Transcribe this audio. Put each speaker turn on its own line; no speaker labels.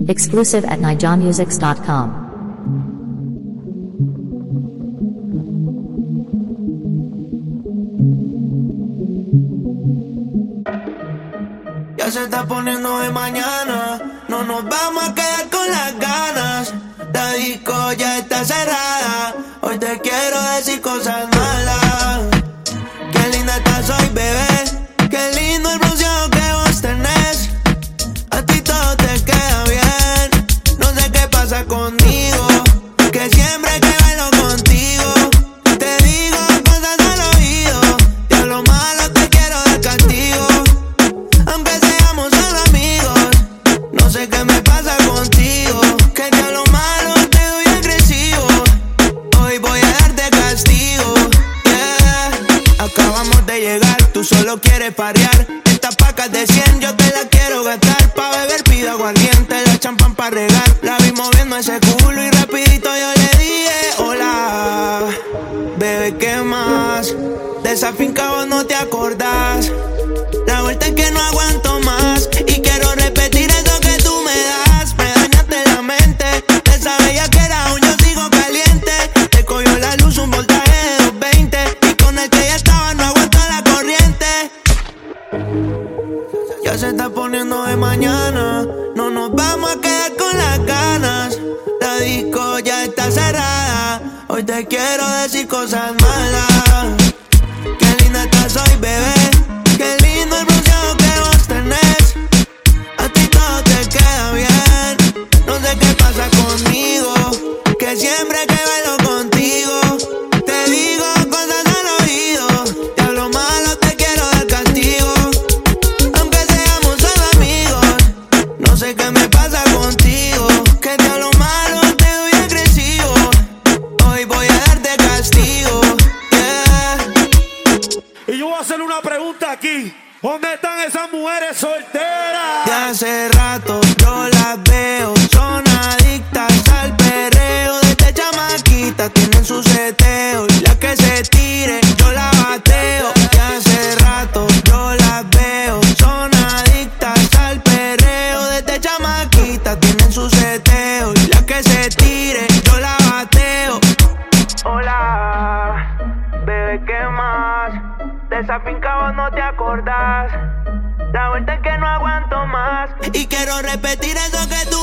Exclusive at nijamusics.com.
Ya se está poniendo de mañana, no nos vamos a quedar con las ganas. La disco ya está cerrada, hoy te quiero decir cosas malas. Qué linda estás hoy, bebé, qué lindo el bronceado que vos tenés. A ti todo te queda bien, no sé qué pasa conmigo, que siempre que bailo contigo te digo cosas al oído. Y a lo malo te quiero de castigo, aunque seamos solo amigos. No sé qué me pasa contigo, que ya lo malo te doy agresivo. Hoy voy a darte castigo, yeah. Acabamos de llegar, tú solo quieres parear. Estas pacas de 100 yo te la quiero gastar. Pa' beber pido aguardiente, la champán pa' regar. La vi moviendo ese culo y rapidito yo le dije hola. Bebé, ¿qué más? De esa finca vos no te acordás. La vuelta es que no aguanto más y quiero repetir eso que tú me das. Me dañaste la mente, de esa bella que era aún yo sigo caliente. Te cogió la luz un voltaje de 220 y con el que ya estaba no aguanto la corriente. Ya se está poniendo de mañana, no nos vamos a quedar con las ganas. La disco ya está cerrada, hoy te quiero decir cosas malas. Qué linda estás hoy, bebé, qué lindo el bronceado que vos tenés. A ti todo te queda bien, no sé qué pasa conmigo, que siempre que bailo contigo te digo cosas al oído. Y a lo malo te quiero dar castigo, aunque seamos solo amigos. No sé qué me pasa contigo, que de a lo malo te doy agresivo. Hoy voy a darte castigo, yeah.
Y yo voy a hacer una pregunta aquí. ¿Dónde están esas mujeres solteras?
De hace rato yo las veo, son adictas al perreo. Desde chamaquita tienen su seteo, y la que se tire yo la bateo. De hace rato yo las veo, son adictas al perreo. Desde chamaquita tienen su seteo, y la que se tire yo la bateo. Hola, bebé, ¿qué más? De esa finca vos no te acordás. La vuelta es que no aguanto más y quiero repetir eso que tú